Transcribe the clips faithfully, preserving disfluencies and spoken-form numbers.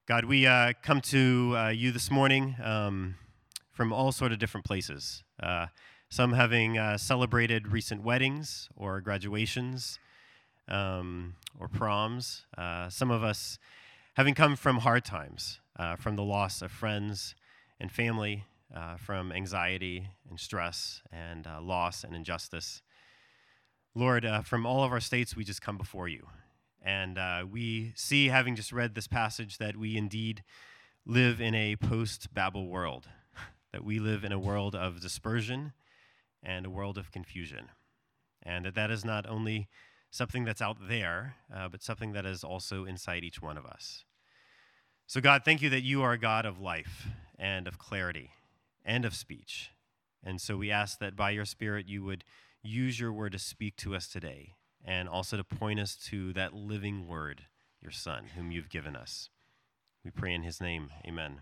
God, we uh, come to uh, you this morning um, from all sort of different places. Uh, some having uh, celebrated recent weddings or graduations um, or proms. Uh, some of us having come from hard times, uh, from the loss of friends and family, uh, from anxiety and stress and uh, loss and injustice. Lord, uh, from all of our states, we just come before you. And uh, we see, having just read this passage, that we indeed live in a post-Babel world, that we live in a world of dispersion and a world of confusion, and that that is not only something that's out there, uh, but something that is also inside each one of us. So God, thank you that you are a God of life and of clarity and of speech. And so we ask that by your Spirit you would use your word to speak to us today, and also to point us to that living word, your Son, whom you've given us. We pray in his name. Amen.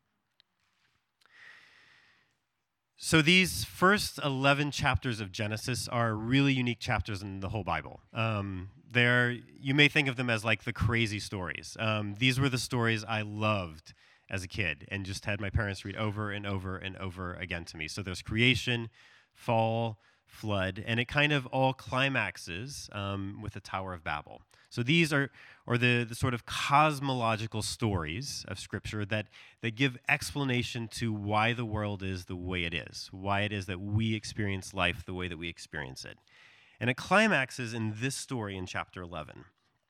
So these first eleven chapters of Genesis are really unique chapters in the whole Bible. Um, they're, you may think of them as like the crazy stories. Um, these were the stories I loved as a kid and just had my parents read over and over and over again to me. So there's creation, fall, flood, and it kind of all climaxes um, with the Tower of Babel. So these are, or the, the sort of cosmological stories of Scripture that, that give explanation to why the world is the way it is, why it is that we experience life the way that we experience it. And it climaxes in this story in chapter eleven.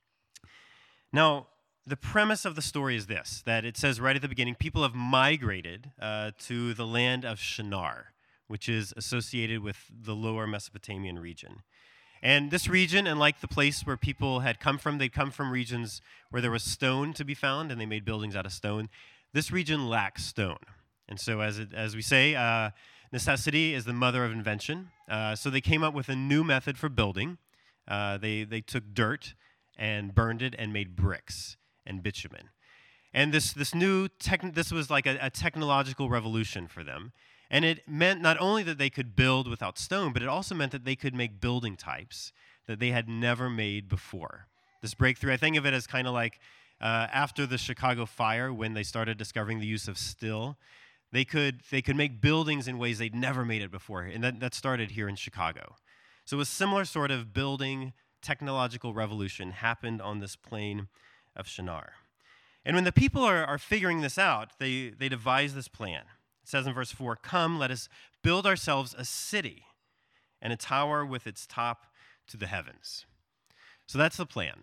Now, the premise of the story is this, that it says right at the beginning, people have migrated uh, to the land of Shinar, which is associated with the lower Mesopotamian region. And this region, and like the place where people had come from, they'd come from regions where there was stone to be found, and they made buildings out of stone. This region lacks stone. And so as it, as we say, uh, necessity is the mother of invention. Uh, so they came up with a new method for building. Uh, they, they took dirt and burned it and made bricks and bitumen. And this, this new, tech, this was like a, a technological revolution for them. And it meant not only that they could build without stone, but it also meant that they could make building types that they had never made before. This breakthrough, I think of it as kind of like uh, after the Chicago fire, when they started discovering the use of steel, they could they could make buildings in ways they'd never made it before. And that, that started here in Chicago. So a similar sort of building technological revolution happened on this plain of Shinar. And when the people are, are figuring this out, they, they devise this plan. It says in verse four, "Come, let us build ourselves a city and a tower with its top to the heavens." So that's the plan.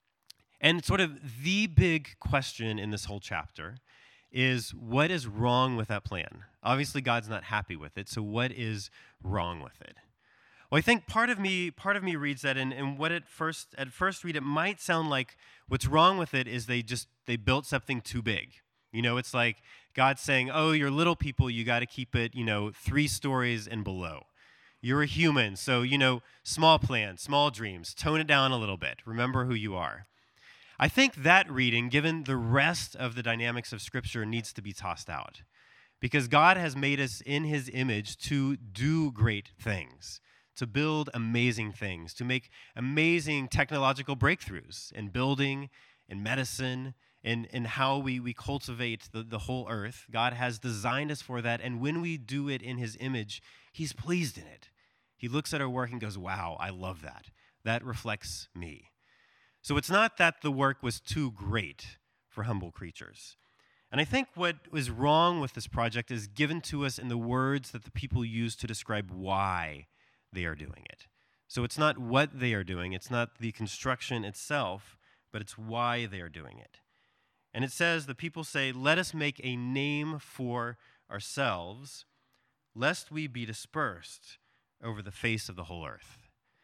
And sort of the big question in this whole chapter is, what is wrong with that plan? Obviously, God's not happy with it, so what is wrong with it? Well, I think part of me part of me reads that, and, and what at first at first read, it might sound like what's wrong with it is they just they built something too big. You know, it's like God saying, oh, you're little people, you got to keep it, you know, three stories and below. You're a human, so, you know, small plans, small dreams, tone it down a little bit. Remember who you are. I think that reading, given the rest of the dynamics of Scripture, needs to be tossed out. Because God has made us in his image to do great things, to build amazing things, to make amazing technological breakthroughs in building, in medicine, in, in how we, we cultivate the, the whole earth. God has designed us for that, and when we do it in his image, he's pleased in it. He looks at our work and goes, wow, I love that. That reflects me. So it's not that the work was too great for humble creatures. And I think what was wrong with this project is given to us in the words that the people use to describe why they are doing it. So it's not what they are doing, it's not the construction itself, but it's why they are doing it. And it says, the people say, let us make a name for ourselves, lest we be dispersed over the face of the whole earth.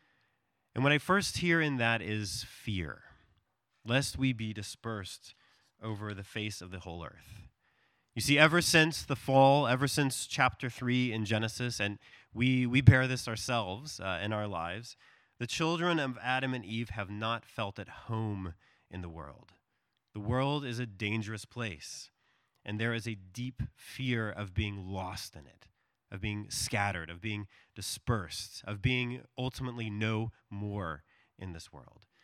And what I first hear in that is fear, lest we be dispersed over the face of the whole earth. You see, ever since the fall, ever since chapter three in Genesis, and we, we bear this ourselves uh, in our lives, the children of Adam and Eve have not felt at home in the world. The world is a dangerous place, and there is a deep fear of being lost in it, of being scattered, of being dispersed, of being ultimately no more in this world.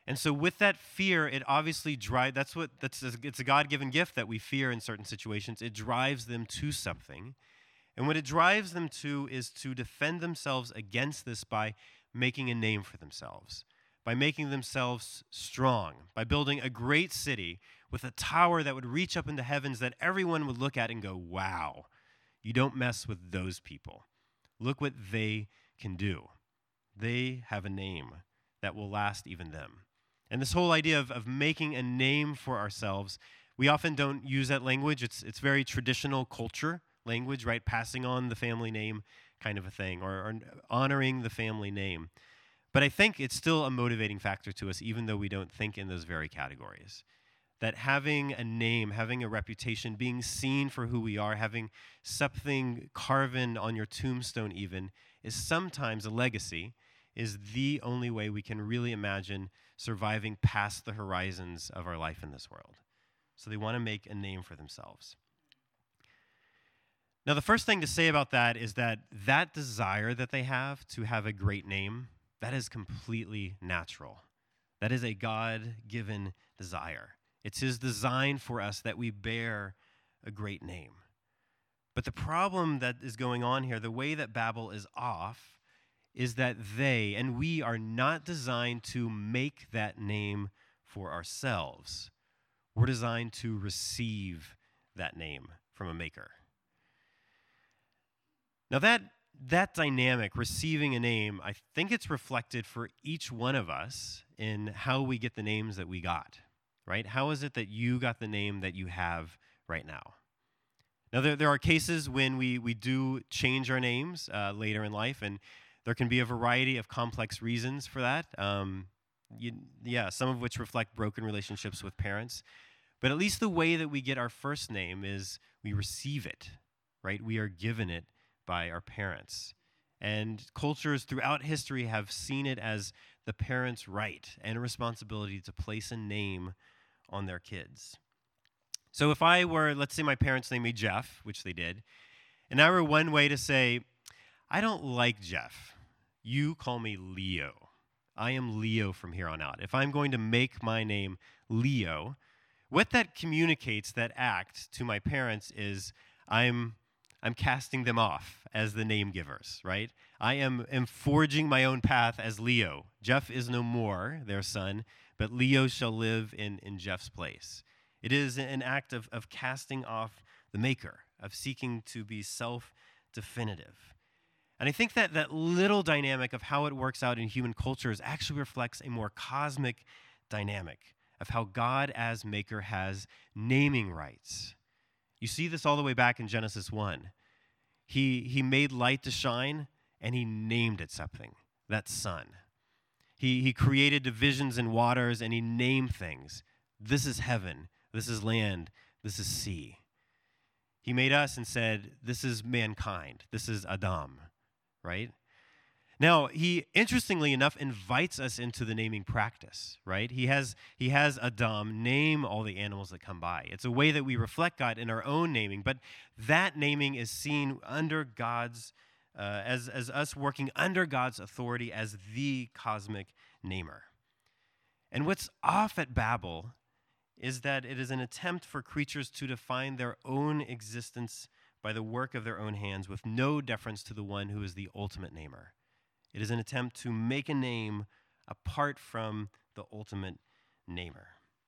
And so with that fear, it obviously drives, that's what, that's it's a God-given gift that we fear in certain situations. It drives them to something. And what it drives them to is to defend themselves against this by making a name for themselves, by making themselves strong, by building a great city with a tower that would reach up into heavens that everyone would look at and go, wow, you don't mess with those people. Look what they can do. They have a name that will last even them. And this whole idea of, of making a name for ourselves, we often don't use that language. It's it's very traditional culture language, right? Passing on the family name kind of a thing, or, or honoring the family name. But I think it's still a motivating factor to us, even though we don't think in those very categories. That having a name, having a reputation, being seen for who we are, having something carven on your tombstone even, is sometimes a legacy, is the only way we can really imagine surviving past the horizons of our life in this world. So they want to make a name for themselves. Now, the first thing to say about that is that that desire that they have to have a great name, that is completely natural. That is a God-given desire. It's his design for us that we bear a great name. But the problem that is going on here, the way that Babel is off, is that they and we are not designed to make that name for ourselves. We're designed to receive that name from a maker. Now that that dynamic, receiving a name, I think it's reflected for each one of us in how we get the names that we got, right? How is it that you got the name that you have right now? Now, there, there are cases when we, we do change our names uh, later in life, and there can be a variety of complex reasons for that. Um, you, yeah, some of which reflect broken relationships with parents. But at least the way that we get our first name is we receive it, right? We are given it by our parents. And cultures throughout history have seen it as the parents' right and responsibility to place a name on their kids. So if I were, let's say my parents named me Jeff, which they did, and I were one way to say, I don't like Jeff. You call me Leo. I am Leo from here on out. If I'm going to make my name Leo, what that communicates, that act to my parents is I'm I'm casting them off as the name givers, right? I am, am forging my own path as Leo. Jeff is no more their son, but Leo shall live in, in Jeff's place. It is an act of, of casting off the maker, of seeking to be self-definitive. And I think that that little dynamic of how it works out in human cultures actually reflects a more cosmic dynamic of how God as maker has naming rights. You see this all the way back in Genesis one. He, he made light to shine, and he named it something, that sun. He, he created divisions in waters, and he named things. This is heaven. This is land. This is sea. He made us and said, this is mankind. This is Adam, right? Now, he, interestingly enough, invites us into the naming practice, right? He has, he has Adam name all the animals that come by. It's a way that we reflect God in our own naming, but that naming is seen under God's, uh, as, as us working under God's authority as the cosmic namer. And what's off at Babel is that it is an attempt for creatures to define their own existence by the work of their own hands with no deference to the one who is the ultimate namer. It is an attempt to make a name apart from the ultimate namer.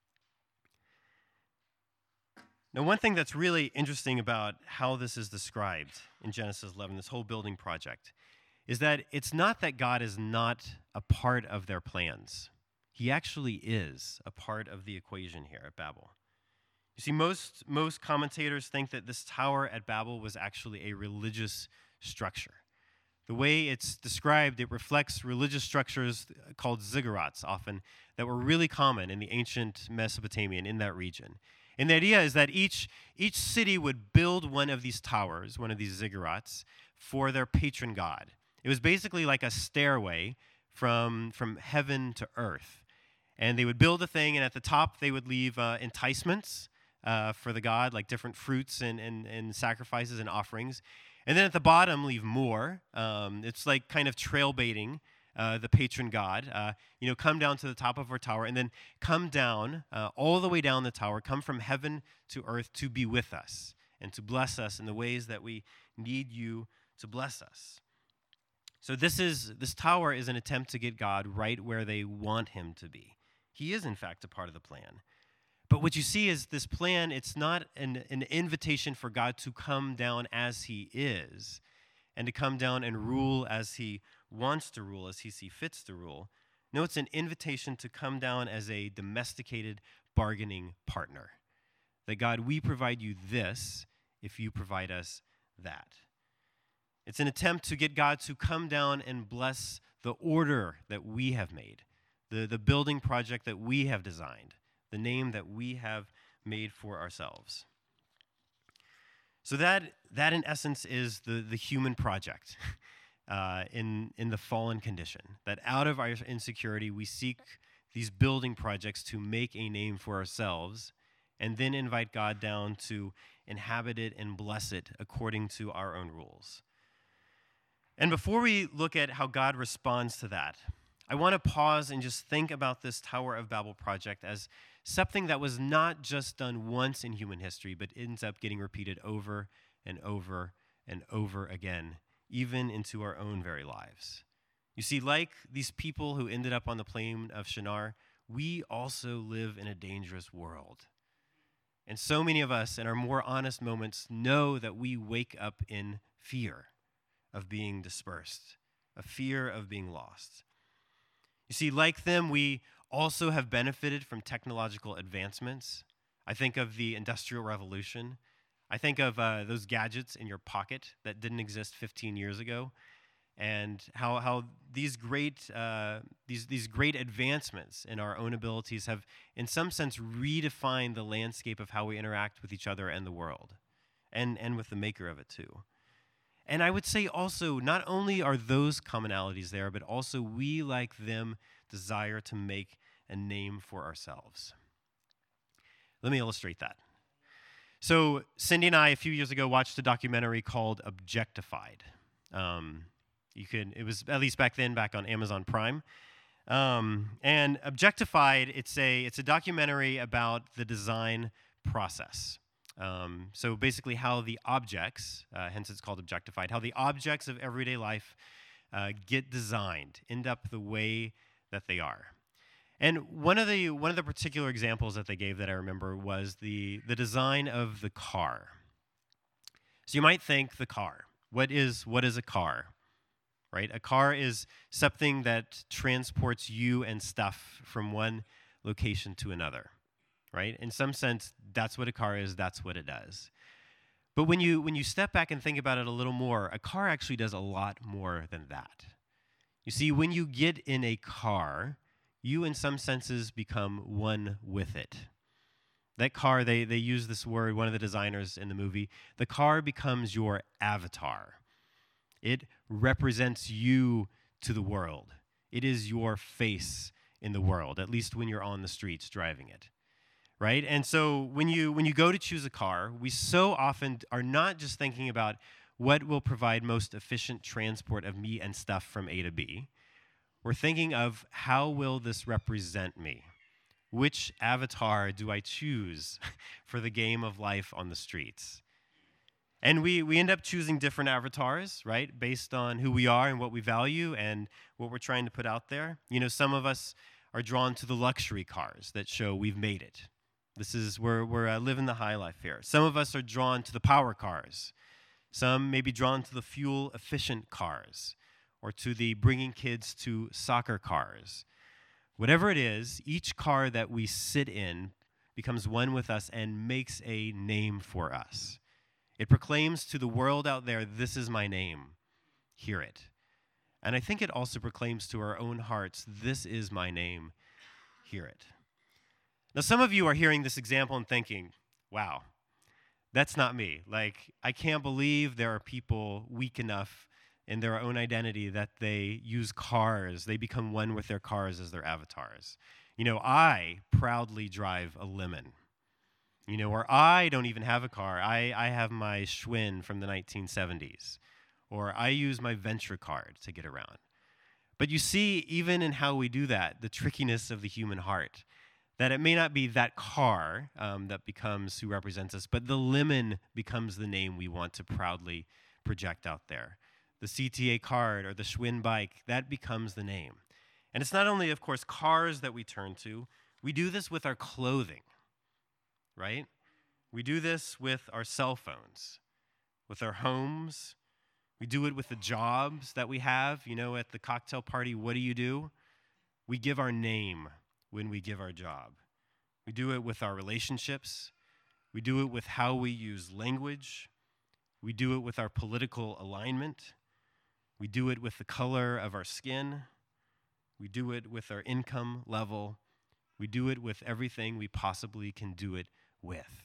Now, one thing that's really interesting about how this is described in Genesis eleven, this whole building project, is that it's not that God is not a part of their plans. He actually is a part of the equation here at Babel. You see, most, most commentators think that this tower at Babel was actually a religious structure. The way it's described, it reflects religious structures called ziggurats often that were really common in the ancient Mesopotamian in that region. And the idea is that each, each city would build one of these towers, one of these ziggurats, for their patron god. It was basically like a stairway from, from heaven to earth. And they would build a thing, and at the top they would leave uh, enticements uh, for the god, like different fruits and, and, and sacrifices and offerings. And then at the bottom, leave more. Um, it's like kind of trail baiting uh, the patron god, uh, you know, come down to the top of our tower and then come down uh, all the way down the tower, come from heaven to earth to be with us and to bless us in the ways that we need you to bless us. So this is this tower is an attempt to get God right where they want him to be. He is, in fact, a part of the plan. But what you see is this plan, it's not an, an invitation for God to come down as he is and to come down and rule as he wants to rule, as he sees fits to rule. No, it's an invitation to come down as a domesticated bargaining partner. That God, we provide you this if you provide us that. It's an attempt to get God to come down and bless the order that we have made, the, the building project that we have designed, the name that we have made for ourselves. So that, that in essence, is the, the human project uh, in, in the fallen condition, that out of our insecurity, we seek these building projects to make a name for ourselves and then invite God down to inhabit it and bless it according to our own rules. And before we look at how God responds to that, I want to pause and just think about this Tower of Babel project as something that was not just done once in human history, but ends up getting repeated over and over and over again, even into our own very lives. You see, like these people who ended up on the plain of Shinar, we also live in a dangerous world. And so many of us, in our more honest moments, know that we wake up in fear of being dispersed, a fear of being lost. You see, like them, we also have benefited from technological advancements. I think of the Industrial Revolution. I think of uh, those gadgets in your pocket that didn't exist fifteen years ago, and how how these great uh, these these great advancements in our own abilities have, in some sense, redefined the landscape of how we interact with each other and the world, and and with the maker of it too. And I would say also, not only are those commonalities there, but also we, like them, desire to make a name for ourselves. Let me illustrate that. So Cindy and I, a few years ago, watched a documentary called Objectified. Um, you could, it was, at least back then, back on Amazon Prime. Um, and Objectified, it's a, it's a documentary about the design process. Um, so basically how the objects, uh, hence it's called Objectified, how the objects of everyday life uh, get designed, end up the way that they are. And one of the one of the particular examples that they gave that I remember was the, the design of the car. So you might think the car. What is what is a car? Right? A car is something that transports you and stuff from one location to another. Right? In some sense, that's what a car is, that's what it does. But when you when you step back and think about it a little more, a car actually does a lot more than that. You see, when you get in a car, you in some senses become one with it. That car, they, they use this word, one of the designers in the movie, the car becomes your avatar. It represents you to the world. It is your face in the world, at least when you're on the streets driving it. Right? And so when you when you go to choose a car, we so often are not just thinking about what will provide most efficient transport of me and stuff from A to B. We're thinking of how will this represent me? Which avatar do I choose for the game of life on the streets? And we, we end up choosing different avatars, right, based on who we are and what we value and what we're trying to put out there. You know, some of us are drawn to the luxury cars that show we've made it. This is where we're uh, living the high life here. Some of us are drawn to the power cars. Some may be drawn to the fuel-efficient cars or to the bringing kids to soccer cars. Whatever it is, each car that we sit in becomes one with us and makes a name for us. It proclaims to the world out there, this is my name. Hear it. And I think it also proclaims to our own hearts, this is my name. Hear it. Now, some of you are hearing this example and thinking, wow, that's not me. Like, I can't believe there are people weak enough in their own identity that they use cars. They become one with their cars as their avatars. You know, I proudly drive a Lemon. You know, or I don't even have a car. I, I have my Schwinn from the nineteen seventies. Or I use my Venture card to get around. But you see, even in how we do that, the trickiness of the human heart, that it may not be that car um, that becomes who represents us, but the lemon becomes the name we want to proudly project out there. The C T A card or the Schwinn bike, that becomes the name. And it's not only, of course, cars that we turn to. We do this with our clothing, right? We do this with our cell phones, with our homes. We do it with the jobs that we have. You know, at the cocktail party, what do you do? We give our name when we give our job. We do it with our relationships. We do it with how we use language. We do it with our political alignment. We do it with the color of our skin. We do it with our income level. We do it with everything we possibly can do it with.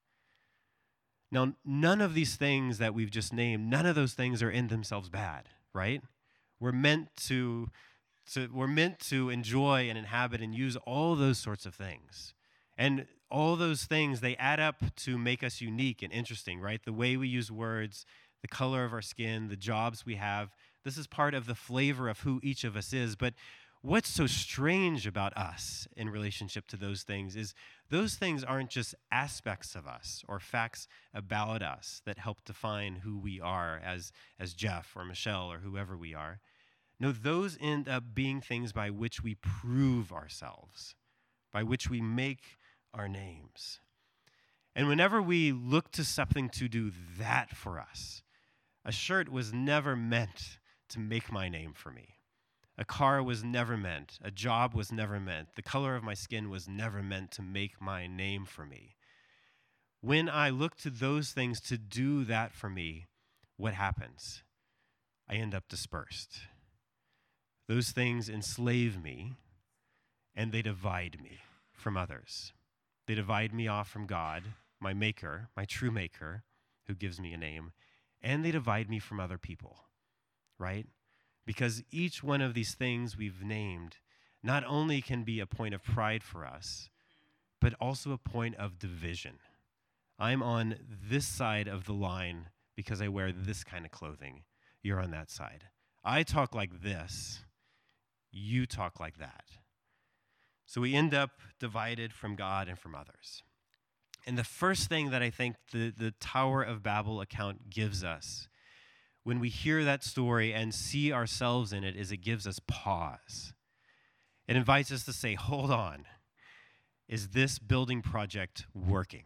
Now, none of these things that we've just named, none of those things are in themselves bad, right? We're meant to, to we're meant to enjoy and inhabit and use all those sorts of things. And all those things, they add up to make us unique and interesting, right? The way we use words, the color of our skin, the jobs we have, this is part of the flavor of who each of us is. But what's so strange about us in relationship to those things is those things aren't just aspects of us or facts about us that help define who we are as, as Jeff or Michelle or whoever we are. No, those end up being things by which we prove ourselves, by which we make our names. And whenever we look to something to do that for us, a shirt was never meant to make my name for me. A car was never meant. A job was never meant. The color of my skin was never meant to make my name for me. When I look to those things to do that for me, what happens? I end up dispersed. Those things enslave me, and they divide me from others. They divide me off from God, my maker, my true maker, who gives me a name, and they divide me from other people, right? Because each one of these things we've named not only can be a point of pride for us, but also a point of division. I'm on this side of the line because I wear this kind of clothing. You're on that side. I talk like this. You talk like that. So we end up divided from God and from others. And the first thing that I think the, the Tower of Babel account gives us when we hear that story and see ourselves in it is it gives us pause. It invites us to say, hold on, is this building project working?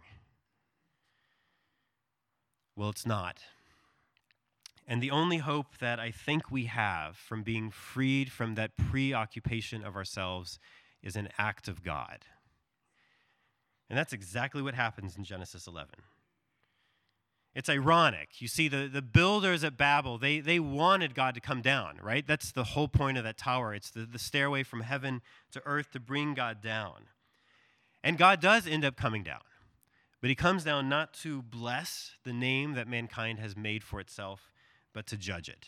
Well, it's not. And the only hope that I think we have from being freed from that preoccupation of ourselves is an act of God. And that's exactly what happens in Genesis eleven. It's ironic. You see, the, the builders at Babel, they, they wanted God to come down, right? That's the whole point of that tower. It's the, the stairway from heaven to earth to bring God down. And God does end up coming down. But he comes down not to bless the name that mankind has made for itself, but to judge it.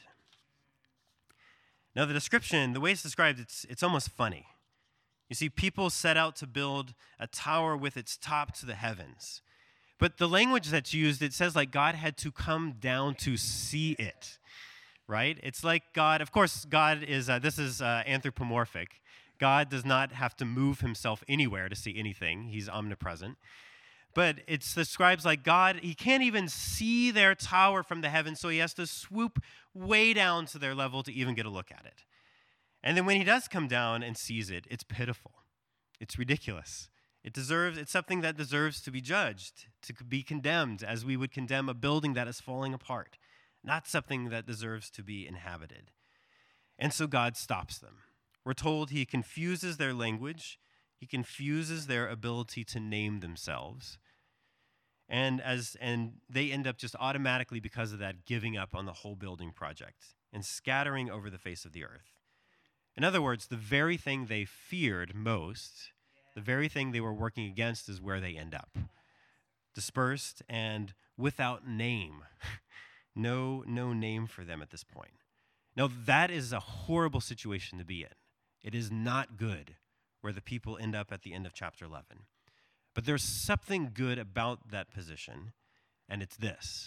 Now, the description, the way it's described, it's, it's almost funny. You see, people set out to build a tower with its top to the heavens. But the language that's used, it says like God had to come down to see it, right? It's like God, of course, God is, uh, this is uh, anthropomorphic. God does not have to move himself anywhere to see anything. He's omnipresent. But it describes like God, he can't even see their tower from the heavens, so he has to swoop way down to their level to even get a look at it. And then when he does come down and sees it, it's pitiful. It's ridiculous. It deserves, it's something that deserves to be judged, to be condemned as we would condemn a building that is falling apart, not something that deserves to be inhabited. And so God stops them. We're told he confuses their language, he confuses their ability to name themselves, and as and they end up just automatically, because of that, giving up on the whole building project and scattering over the face of the earth. In other words, the very thing they feared most, the very thing they were working against, is where they end up. Dispersed and without name. No, no name for them at this point. Now, that is a horrible situation to be in. It is not good where the people end up at the end of chapter eleven. But there's something good about that position, and it's this,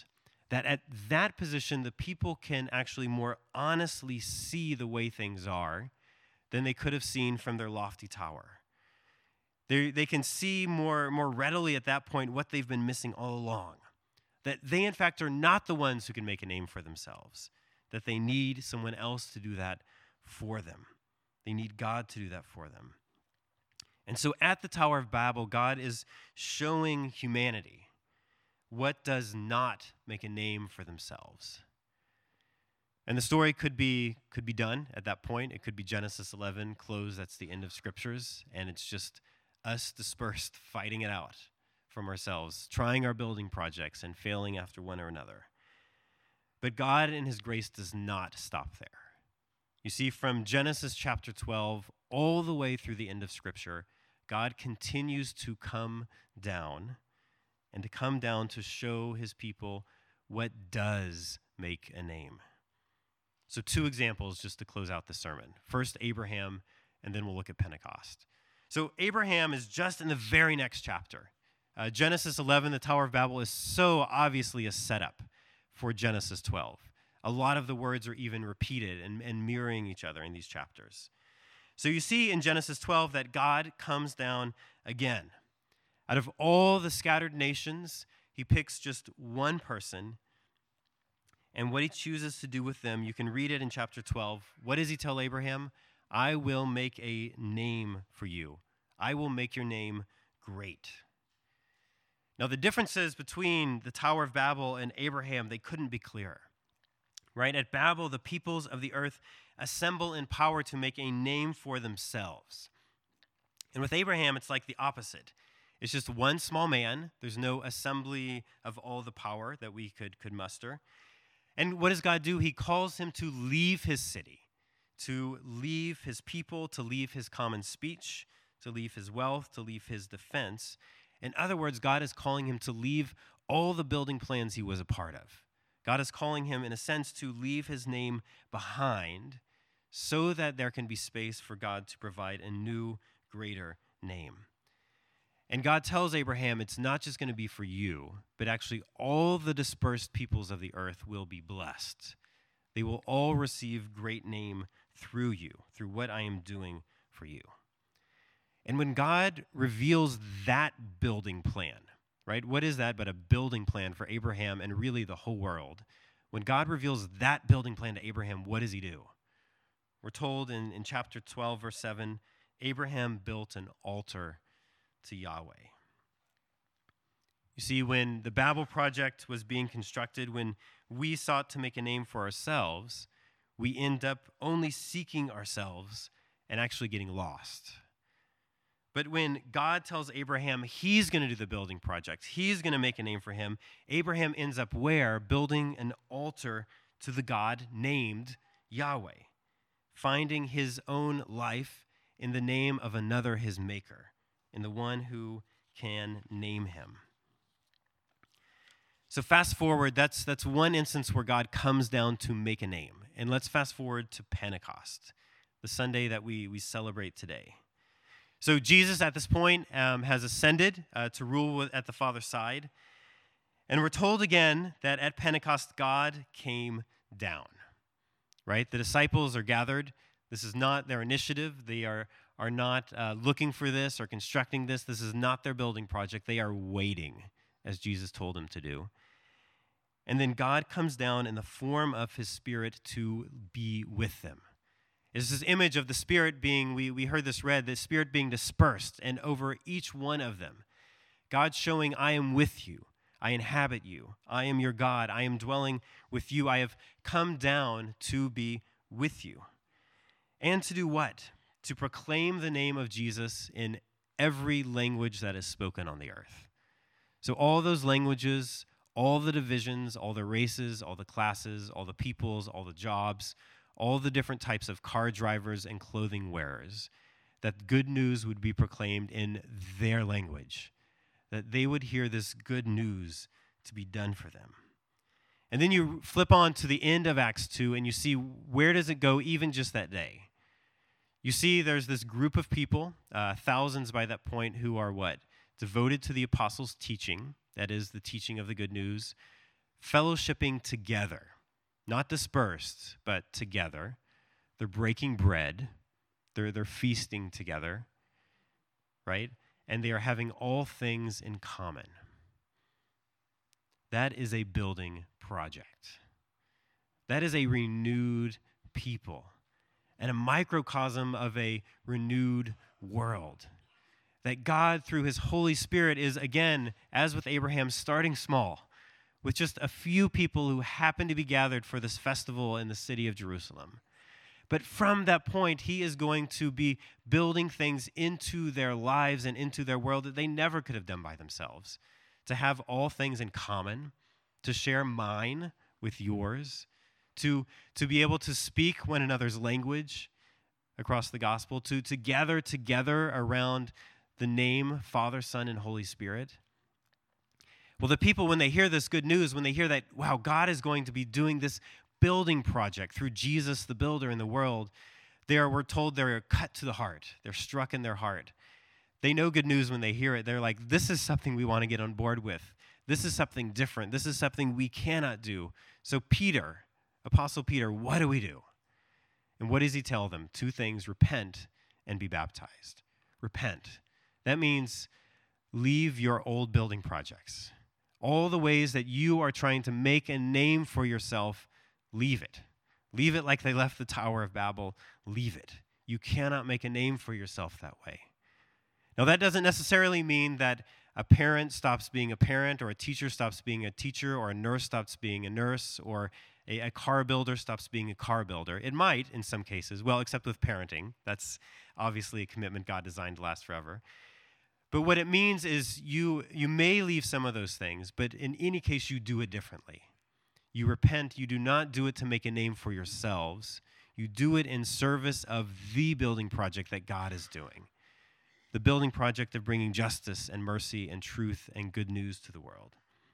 that at that position, the people can actually more honestly see the way things are than they could have seen from their lofty tower. They, they can see more, more readily at that point what they've been missing all along, that they, in fact, are not the ones who can make a name for themselves, that they need someone else to do that for them. They need God to do that for them. And so at the Tower of Babel, God is showing humanity what does not make a name for themselves. And the story could be could be done at that point. It could be Genesis eleven, closed, that's the end of scriptures, and it's just us dispersed, fighting it out from ourselves, trying our building projects and failing after one or another. But God in his grace does not stop there. You see, from Genesis chapter twelve all the way through the end of Scripture, God continues to come down and to come down to show his people what does make a name. So two examples just to close out the sermon. First, Abraham, and then we'll look at Pentecost. So Abraham is just in the very next chapter. Uh, Genesis eleven, the Tower of Babel, is so obviously a setup for Genesis twelve. A lot of the words are even repeated and, and mirroring each other in these chapters. So you see in Genesis twelve that God comes down again. Out of all the scattered nations, he picks just one person, and what he chooses to do with them, you can read it in chapter twelve. What does he tell Abraham? I will make a name for you. I will make your name great. Now, the differences between the Tower of Babel and Abraham, they couldn't be clearer. Right? At Babel, the peoples of the earth assemble in power to make a name for themselves. And with Abraham, it's like the opposite. It's just one small man. There's no assembly of all the power that we could, could muster. And what does God do? He calls him to leave his city, to leave his people, to leave his common speech, to leave his wealth, to leave his defense. In other words, God is calling him to leave all the building plans he was a part of. God is calling him, in a sense, to leave his name behind so that there can be space for God to provide a new, greater name. And God tells Abraham it's not just going to be for you, but actually all the dispersed peoples of the earth will be blessed. They will all receive great name through you, through what I am doing for you. And when God reveals that building plan, right? What is that but a building plan for Abraham and really the whole world? When God reveals that building plan to Abraham, what does he do? We're told in, in chapter twelve, verse seven, Abraham built an altar to Yahweh. You see, when the Babel project was being constructed, when we sought to make a name for ourselves, we end up only seeking ourselves and actually getting lost. But when God tells Abraham he's going to do the building project, he's going to make a name for him, Abraham ends up where? Building an altar to the God named Yahweh, finding his own life in the name of another, his maker, in the one who can name him. So fast forward, that's, that's one instance where God comes down to make a name. And let's fast forward to Pentecost, the Sunday that we, we celebrate today. So Jesus, at this point, um, has ascended uh, to rule at the Father's side. And we're told again that at Pentecost, God came down, right? The disciples are gathered. This is not their initiative. They are, are not uh, looking for this or constructing this. This is not their building project. They are waiting, as Jesus told them to do. And then God comes down in the form of his Spirit to be with them. It's this image of the Spirit being, we, we heard this read, the Spirit being dispersed, and over each one of them, God showing, I am with you, I inhabit you, I am your God, I am dwelling with you, I have come down to be with you. And to do what? To proclaim the name of Jesus in every language that is spoken on the earth. So all those languages, all the divisions, all the races, all the classes, all the peoples, all the jobs, all the different types of car drivers and clothing wearers, that good news would be proclaimed in their language, that they would hear this good news to be done for them. And then you flip on to the end of Acts two, and you see, where does it go even just that day? You see there's this group of people, uh, thousands by that point, who are what? Devoted to the apostles' teaching, that is the teaching of the good news, fellowshipping together, not dispersed, but together. They're breaking bread. They're, they're feasting together, right? And they are having all things in common. That is a building project. That is a renewed people and a microcosm of a renewed world. That God, through his Holy Spirit, is, again, as with Abraham, starting small, with just a few people who happen to be gathered for this festival in the city of Jerusalem. But from that point, he is going to be building things into their lives and into their world that they never could have done by themselves. To have all things in common, to share mine with yours, to, to be able to speak one another's language across the gospel, to, to gather together around the name Father, Son, and Holy Spirit. Well, the people, when they hear this good news, when they hear that, wow, God is going to be doing this building project through Jesus, the builder in the world, they are, we're told they're cut to the heart. They're struck in their heart. They know good news when they hear it. They're like, this is something we want to get on board with. This is something different. This is something we cannot do. So Peter, Apostle Peter, what do we do? And what does he tell them? Two things: repent and be baptized. Repent. That means leave your old building projects. All the ways that you are trying to make a name for yourself, leave it. Leave it like they left the Tower of Babel. Leave it. You cannot make a name for yourself that way. Now, that doesn't necessarily mean that a parent stops being a parent, or a teacher stops being a teacher, or a nurse stops being a nurse, or a, a car builder stops being a car builder. It might in some cases, well, except with parenting. That's obviously a commitment God designed to last forever. But what it means is you, you may leave some of those things, but in any case, you do it differently. You repent. You do not do it to make a name for yourselves. You do it in service of the building project that God is doing. The building project of bringing justice and mercy and truth and good news to the world.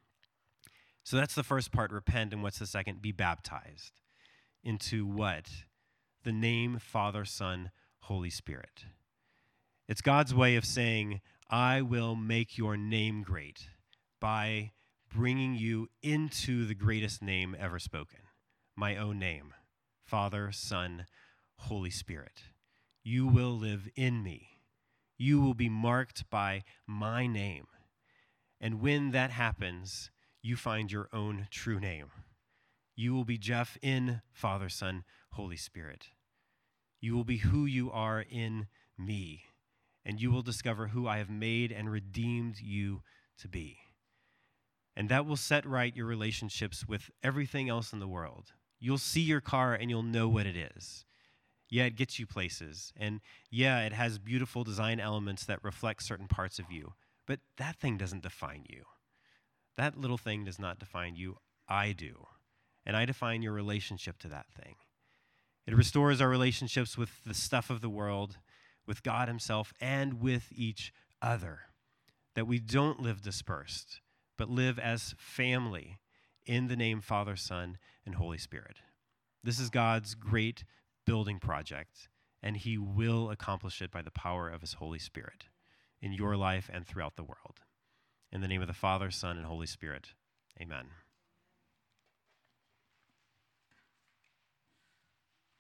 So that's the first part, repent. And what's the second? Be baptized. Into what? The name Father, Son, Holy Spirit. It's God's way of saying, I will make your name great by bringing you into the greatest name ever spoken, my own name, Father, Son, Holy Spirit. You will live in me. You will be marked by my name. And when that happens, you find your own true name. You will be Jeff in Father, Son, Holy Spirit. You will be who you are in me. And you will discover who I have made and redeemed you to be. And that will set right your relationships with everything else in the world. You'll see your car and you'll know what it is. Yeah, it gets you places. And yeah, it has beautiful design elements that reflect certain parts of you. But that thing doesn't define you. That little thing does not define you. I do. And I define your relationship to that thing. It restores our relationships with the stuff of the world, with God himself, and with each other. That we don't live dispersed, but live as family in the name Father, Son, and Holy Spirit. This is God's great building project, and he will accomplish it by the power of his Holy Spirit in your life and throughout the world. In the name of the Father, Son, and Holy Spirit, amen.